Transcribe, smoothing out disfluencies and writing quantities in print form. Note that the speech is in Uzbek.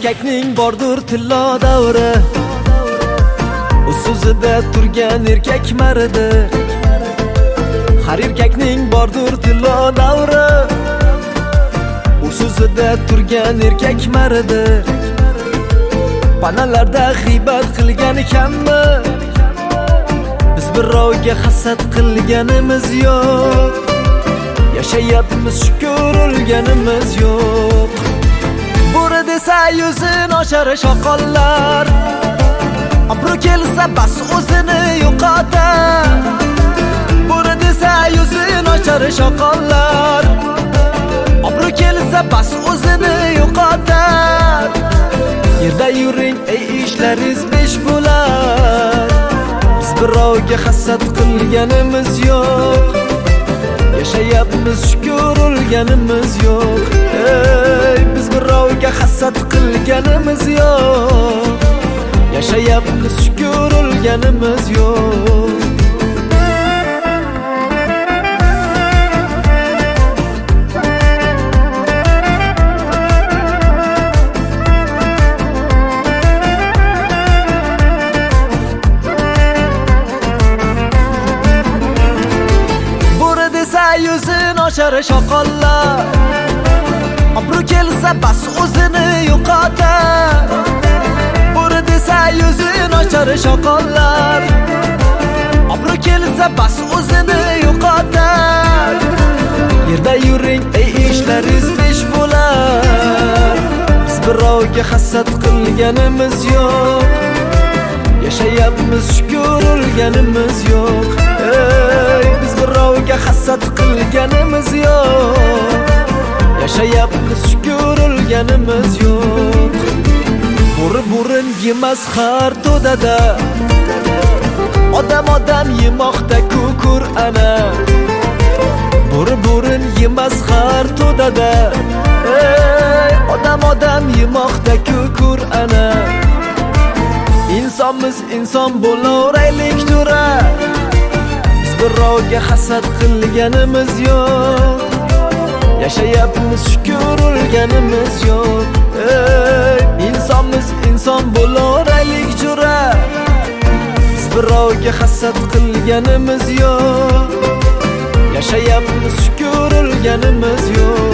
erkakning bordur tillo davri, u so'zida turgan erkak maridi. Har erkakning bordur tillo davri, u so'zida turgan erkak maridi. Panalarda g'iybat qilgan ekanmi, biz birovga hasad qilganimiz yo'q. Yashayapmiz shukr, o'lganimiz yo'q. Bo'ri desa yuzin ochar shoqollar, obro' kelsa bas o'zini yo'qotar. Bo'ri desa yuzin ochar shoqollar, obro' kelsa bas o'zini yo'qotar. Yerda yuring ey ishlaringiz besh bo'lar, biz birovga hasad qilganimiz yo'q. Yashayapmiz shukr, o'lganimiz yo'q. Ey biz birovga hasad qilganimiz yo'q. Yashayapmiz shukr, o'lganimiz yo'q. Yuzin ochar shoqollar, obro' kelsa bas o'zini yo'qotar. Bo'ri desa yuzin ochar shoqollar, obro' kelsa bas o'zini yo'qotar. Yerda yuring ey ishlaringiz besh bo'lar, biz birovga hasad qilganimiz yo'q. Yashayapmiz shukr, o'lganimiz yo'q. Ey biz birovga hasad qilganimiz yo'q. Yashayapmiz shukr, o'lganimiz yo'q. Bo'ri bo'rin yemas har to'dada, odam yemoqda kukur ana. Bo'ri bo'rin yemas har to'dada, ey odam yemoqda kukur ana. İnsonmiz inson bo'laveraylik to'ra, biz birovga hasad qilganimiz yo'q. Yashayapmiz shukr, o'lganimiz yo'q. Ey insonmiz inson bo'laveraylik to'ra, biz birovga hasad qilganimiz yo'q. Yashayapmiz shukr, o'lganimiz yo'q.